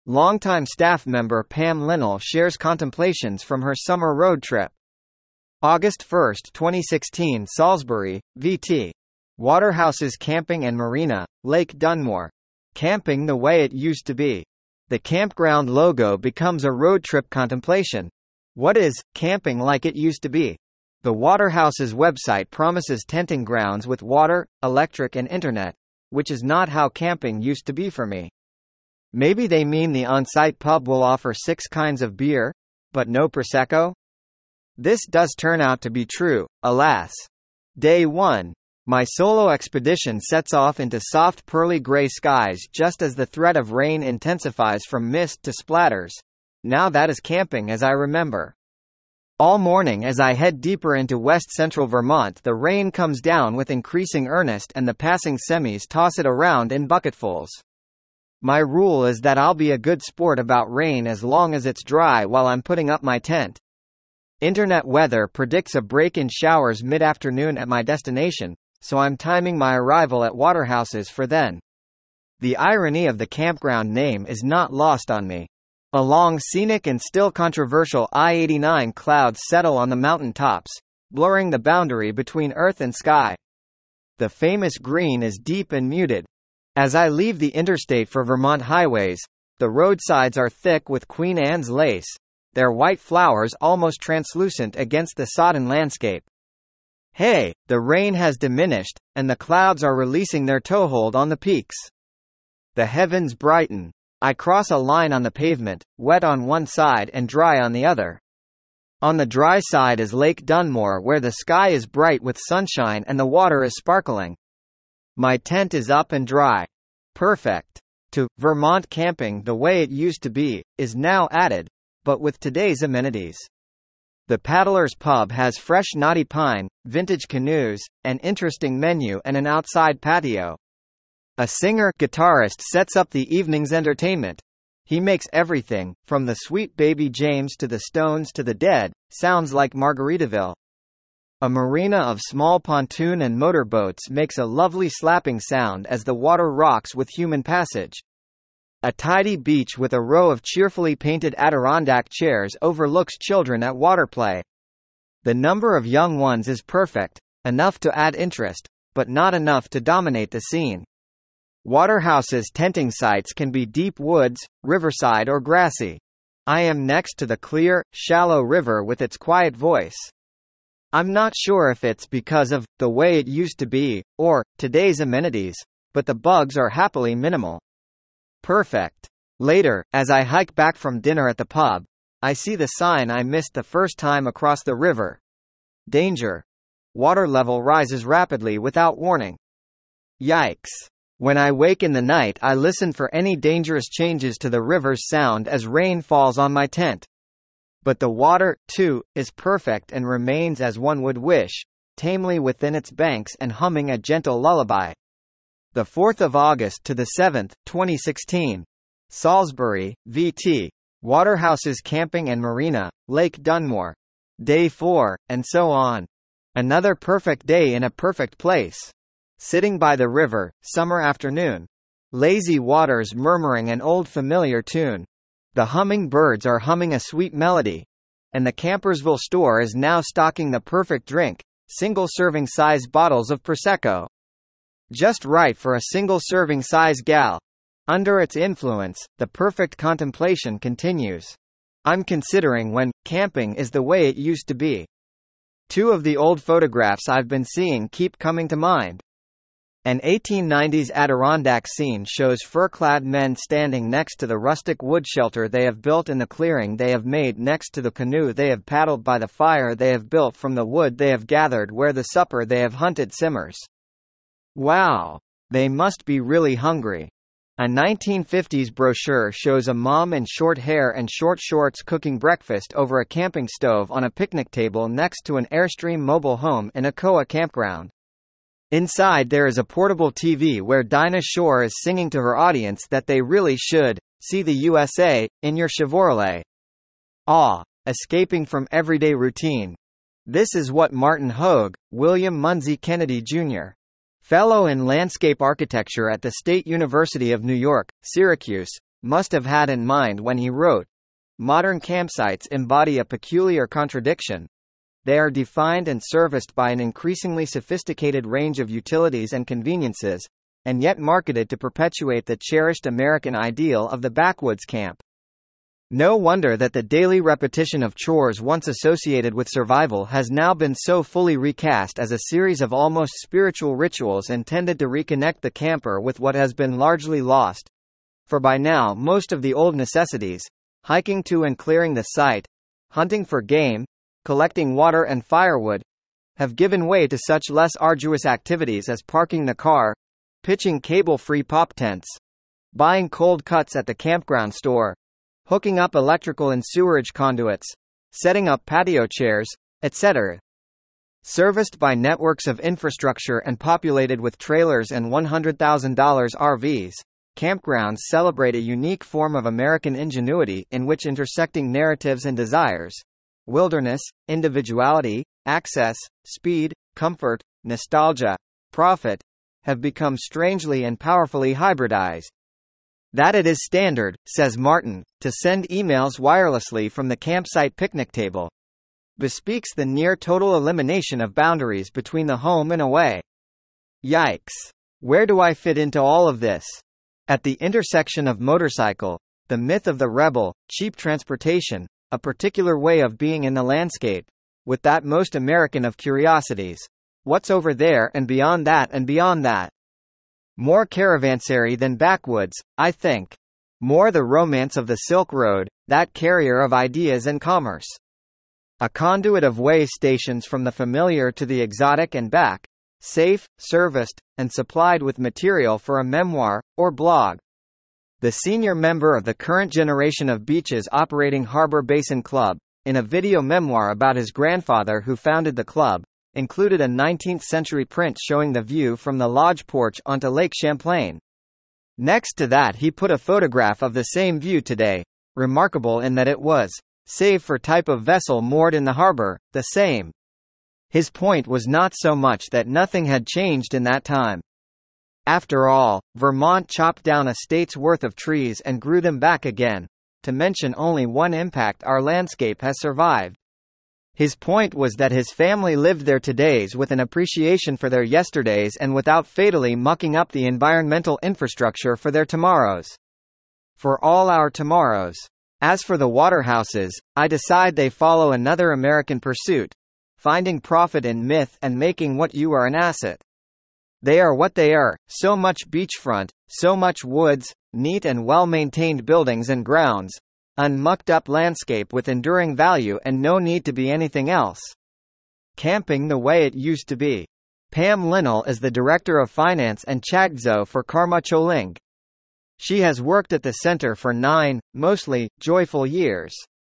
Longtime staff member Pam Linnell shares contemplations from her summer road trip. August 1, 2016, Salisbury, VT. Waterhouses Camping and Marina, Lake Dunmore. Camping the way it used to be. The campground logo becomes a road trip contemplation. What is camping like it used to be? The Waterhouses website promises tenting grounds with water, electric and internet, which is not how camping used to be for me. Maybe they mean the on-site pub will offer 6 kinds of beer, but no Prosecco? This does turn out to be true, alas. Day 1. My solo expedition sets off into soft pearly gray skies just as the threat of rain intensifies from mist to splatters. Now that is camping as I remember. All morning as I head deeper into west-central Vermont, the rain comes down with increasing earnest and the passing semis toss it around in bucketfuls. My rule is that I'll be a good sport about rain as long as it's dry while I'm putting up my tent. Internet weather predicts a break in showers mid-afternoon at my destination, so I'm timing my arrival at Waterhouses for then. The irony of the campground name is not lost on me. Along scenic and still controversial I-89, clouds settle on the mountain tops, blurring the boundary between earth and sky. The famous green is deep and muted. As I leave the interstate for Vermont highways, the roadsides are thick with Queen Anne's lace, their white flowers almost translucent against the sodden landscape. Hey, the rain has diminished, and the clouds are releasing their toehold on the peaks. The heavens brighten. I cross a line on the pavement, wet on one side and dry on the other. On the dry side is Lake Dunmore, where the sky is bright with sunshine and the water is sparkling. My tent is up and dry. Perfect. To Vermont camping the way it used to be is now added, but with today's amenities. The Paddler's Pub has fresh knotty pine, vintage canoes, an interesting menu and an outside patio. A singer-guitarist sets up the evening's entertainment. He makes everything, from the Sweet Baby James to the Stones to the Dead, sounds like Margaritaville. A marina of small pontoon and motorboats makes a lovely slapping sound as the water rocks with human passage. A tidy beach with a row of cheerfully painted Adirondack chairs overlooks children at water play. The number of young ones is perfect, enough to add interest, but not enough to dominate the scene. Waterhouses tenting sites can be deep woods, riverside or grassy. I am next to the clear, shallow river with its quiet voice. I'm not sure if it's because of the way it used to be, or today's amenities, but the bugs are happily minimal. Perfect. Later, as I hike back from dinner at the pub, I see the sign I missed the first time across the river. Danger. Water level rises rapidly without warning. Yikes. When I wake in the night, I listen for any dangerous changes to the river's sound as rain falls on my tent. But the water, too, is perfect and remains as one would wish, tamely within its banks and humming a gentle lullaby. The 4th of August to the 7th, 2016. Salisbury, VT. Waterhouses Camping and Marina, Lake Dunmore. Day 4, and so on. Another perfect day in a perfect place. Sitting by the river, summer afternoon. Lazy waters murmuring an old familiar tune. The humming birds are humming a sweet melody. And the Campersville store is now stocking the perfect drink, single-serving size bottles of Prosecco. Just right for a single-serving size gal. Under its influence, the perfect contemplation continues. I'm considering when camping is the way it used to be. 2 of the old photographs I've been seeing keep coming to mind. An 1890s Adirondack scene shows fur-clad men standing next to the rustic wood shelter they have built in the clearing they have made next to the canoe they have paddled by the fire they have built from the wood they have gathered where the supper they have hunted simmers. Wow! They must be really hungry. A 1950s brochure shows a mom in short hair and short shorts cooking breakfast over a camping stove on a picnic table next to an Airstream mobile home in a Koa campground. Inside there is a portable TV where Dinah Shore is singing to her audience that they really should see the USA in your Chevrolet. Escaping from everyday routine. This is what Martin Hogue, William Munsey Kennedy Jr., Fellow in Landscape Architecture at the State University of New York, Syracuse, must have had in mind when he wrote, "Modern campsites embody a peculiar contradiction. They are defined and serviced by an increasingly sophisticated range of utilities and conveniences, and yet marketed to perpetuate the cherished American ideal of the backwoods camp. No wonder that the daily repetition of chores once associated with survival has now been so fully recast as a series of almost spiritual rituals intended to reconnect the camper with what has been largely lost. For by now most of the old necessities, hiking to and clearing the site, hunting for game, collecting water and firewood, have given way to such less arduous activities as parking the car, pitching cable-free pop tents, buying cold cuts at the campground store, hooking up electrical and sewerage conduits, setting up patio chairs, etc. Serviced by networks of infrastructure and populated with trailers and $100,000 RVs, campgrounds celebrate a unique form of American ingenuity in which intersecting narratives and desires, wilderness, individuality, access, speed, comfort, nostalgia, profit, have become strangely and powerfully hybridized. That it is standard, says Martin, to send emails wirelessly from the campsite picnic table, bespeaks the near-total elimination of boundaries between the home and away. Yikes! Where do I fit into all of this? At the intersection of motorcycle, the myth of the rebel, cheap transportation, a particular way of being in the landscape, with that most American of curiosities, what's over there and beyond that and beyond that? More caravanserai than backwoods, I think. More the romance of the Silk Road, that carrier of ideas and commerce. A conduit of way stations from the familiar to the exotic and back, safe, serviced, and supplied with material for a memoir, or blog. The senior member of the current generation of beaches operating Harbor Basin Club, in a video memoir about his grandfather who founded the club, included a 19th-century print showing the view from the lodge porch onto Lake Champlain. Next to that he put a photograph of the same view today, remarkable in that it was, save for type of vessel moored in the harbor, the same. His point was not so much that nothing had changed in that time. After all, Vermont chopped down a state's worth of trees and grew them back again, to mention only one impact our landscape has survived. His point was that his family lived their todays with an appreciation for their yesterdays and without fatally mucking up the environmental infrastructure for their tomorrows. For all our tomorrows. As for the Waterhouses, I decide they follow another American pursuit, finding profit in myth and making what you are an asset. They are what they are, so much beachfront, so much woods, neat and well-maintained buildings and grounds, unmucked up landscape with enduring value and no need to be anything else. Camping the way it used to be. Pam Linnell is the Director of Finance and Chagzo for Karma Choling. She has worked at the center for 9, mostly, joyful years.